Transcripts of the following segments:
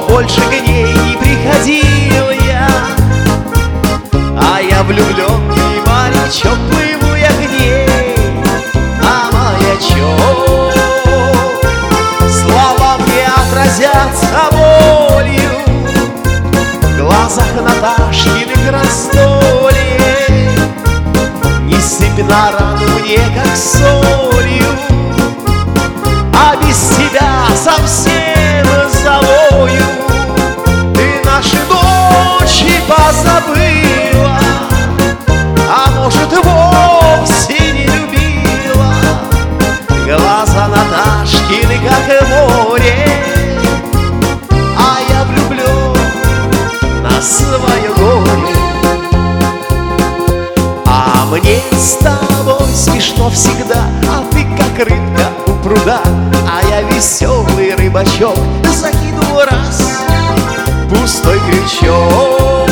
больше к ней не приходил я. А я влюбленный морячок, плыву я к ней, а маячок. Слова мне отразятся болью в глазах Наташкиных раздолье. Не сыпь на рану мне, как солью, а без тебя совсем завою. Ты наши ночи позабыла, а может, вовсе не любила. Глаза Наташкины, как море, а я влюблен на свое горе. А мне с тобой смешно всегда, а ты как рыбка у пруда, а я веселый рыбачок, закинул раз пустой крючок.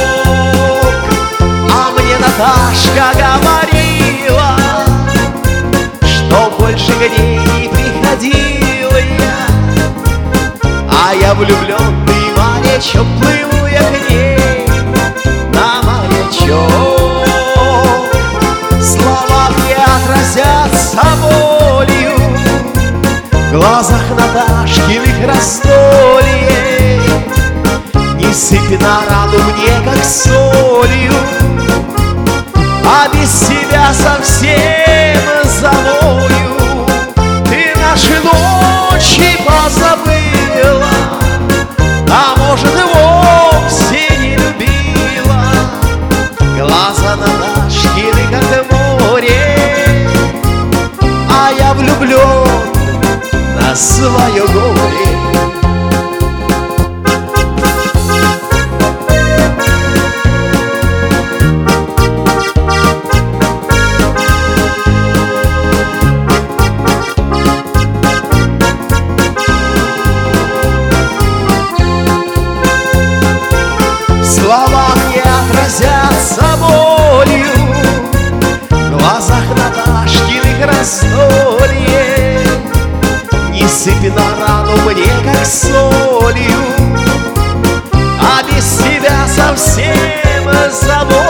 А мне Наташка говорила, что больше к ней не приходил я. А я влюбленный морячок, плыву я к ней на маячок. Слова мне отразятся болью в глазах Наташкиных раздолье. Не сыпь на рану мне, как солью, а без себя совсем завою. Ты наши ночи позабыла, а может, и вовсе не любила. Глаза Наташкины, как море, а я влюблен на свое горе. Слова мне отразятся болью в глазах Наташкиных раздолье. Не сыпь на рану мне, как солью, а без тебя совсем забыл.